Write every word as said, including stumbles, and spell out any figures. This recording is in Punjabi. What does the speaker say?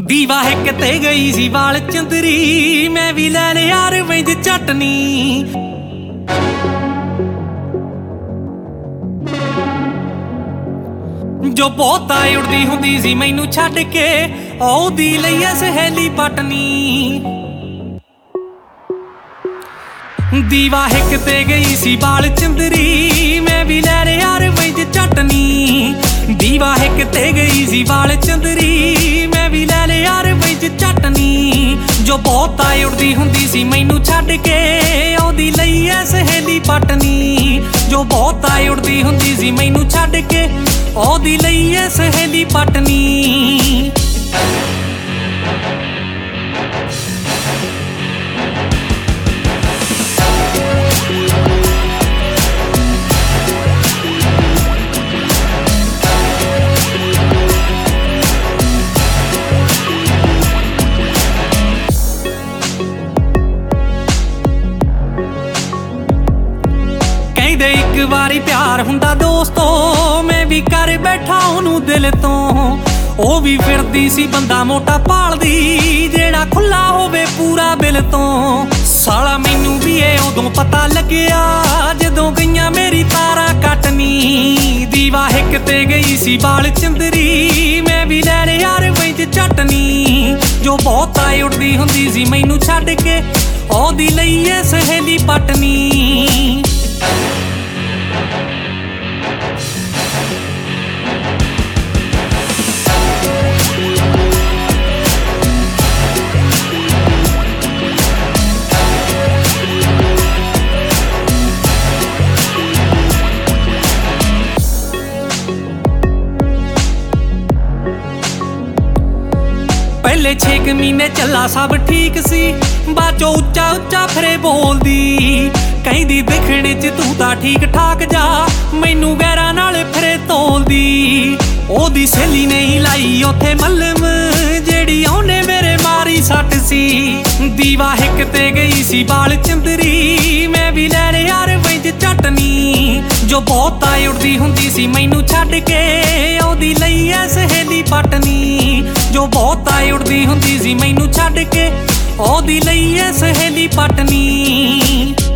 ਦੀਵਾ ਹੈ ਕਿਤੇ ਗਈ ਸੀ ਵਾਲ ਚੰਦਰੀ, ਮੈਂ ਵੀ ਲੈ ਲਿਆ ਰਵਿੰਜ ਚਟਨੀ। ਜੋ ਬਹੁਤਾ ਉੜਦੀ ਹੁੰਦੀ ਸੀ ਮੈਨੂੰ ਛੱਡ ਕੇ, ਉਹਦੀ ਲਈ ਐ ਸਹੇਲੀ ਪਟਨੀ। ਦੀਵਾ ਹੈ ਕਿਤੇ ਗਈ ਸੀ ਵਾਲ ਚੰਦਰੀ, ਮੈਂ ਵੀ ਲੈ ਲਿਆ ਰਵਿੰਜ ਚਟਨੀ। ਦੀਵਾ ਹੈ ਕਿਤੇ ਗਈ ਸੀ ਵਾਲ ਚੰਦਰੀ, ਮੈਂ ਵੀ ਲੈ ਲਿਆ ਰਵਿੰਜ ਚਟਨੀ। ਜੋ ਬਹੁਤਾ ਉੜਦੀ ਹੁੰਦੀ ਸੀ ਮੈਨੂੰ ਛੱਡ ਕੇ, ਉਹਦੀ ਲਈ ਐ ਸਹੇਲੀ ਪਟਨੀ। ਜੋ ਬਹੁਤਾ ਉੜਦੀ ਹੁੰਦੀ ਸੀ ਮੈਨੂੰ ਛੱਡ ਕੇ, ਉਹਦੀ ਲਈ ਐ ਸਹੇਲੀ ਪਟਨੀ। ਕਹਿੰਦੇ ਇੱਕ ਵਾਰੀ ਪਿਆਰ ਹੁੰਦਾ ਦੋਸਤੋ, ਮੈਂ ਵੀ ਕਰ ਬੈਠਾ ਉਹਨੂੰ ਦਿਲ ਤੋਂ। ਉਹ ਵੀ ਫਿਰਦੀ ਸੀ ਬੰਦਾ ਮੋਟਾ ਭਾਲਦੀ, ਜਿਹੜਾ ਖੁੱਲਾ ਹੋਵੇ ਪੂਰਾ ਬਿਲ ਤੋਂ। ਸਾਲਾ ਮੈਨੂੰ ਵੀ ਇਹ ਉਦੋਂ ਪਤਾ ਲੱਗਿਆ, ਜਦੋਂ ਗਈਆਂ ਮੇਰੀ ਤਾਰਾਂ ਕੱਟਣੀ। ਦੀਵਾ ਹੈ ਕਿਤੇ ਗਈ ਸੀ ਵਾਲ ਚੰਦਰੀ, ਮੈਂ ਵੀ ਲੈ ਲਿਆ ਰਵਿੰਜ ਚਟਨੀ। ਜੋ ਬਹੁਤਾ ਉੜਦੀ ਹੁੰਦੀ ਸੀ ਮੈਨੂੰ ਛੱਡ ਕੇ, ਉਹਦੀ ਲਈ ਐ ਸਹੇਲੀ ਪਟਨੀ। ਪਹਿਲੇ ਛੇ ਕੁ ਮਹੀਨੇ ਚੱਲਾ ਸਭ ਠੀਕ ਸੀ, ਬਾਚੋ ਉੱਚਾ ਉੱਚਾ ਫਿਰੇ ਬੋਲਦੀ। ਕਹਿੰਦੀ ਦਿਖਣ ਚ ਤੂੰ ਤਾਂ ਠੀਕ ਠਾਕ ਜਾ, ਮੈਨੂੰ ਗੈਰਾਂ ਨਾਲ ਫਿਰੇ ਤੋਲਦੀ। ਉਹਦੀ ਸਹੇਲੀ ਨਹੀਂ ਲਾਈ ਉੱਥੇ ਮੱਲਮ, ਜਿਹੜੀ ਉਹਨੇ ਮੇਰੇ ਮਾਰੀ ਸੱਟ ਸੀ। ਦੀਵਾ ਹੈ ਕਿਤੇ ਗਈ ਸੀ ਵਾਲ ਚੰਦਰੀ, ਮੈਂ ਵੀ ਲੈ ਲਿਆ ਰਵਿੰਜ ਚਟਨੀ। ਜੋ ਬਹੁਤਾ ਉੜਦੀ ਹੁੰਦੀ ਸੀ ਮੈਨੂੰ ਛੱਡ ਕੇ, ਉਹਦੀ ਲਈ ਐ ਸਹੇਲੀ ਪਟਨੀ। ਜੋ ਬਹੁਤਾ ਉੜਦੀ ਹੁੰਦੀ ਸੀ ਮੈਨੂੰ ਛੱਡ ਕੇ, ਉਹਦੀ ਲਈ ਐ ਸਹੇਲੀ ਪਟਨੀ।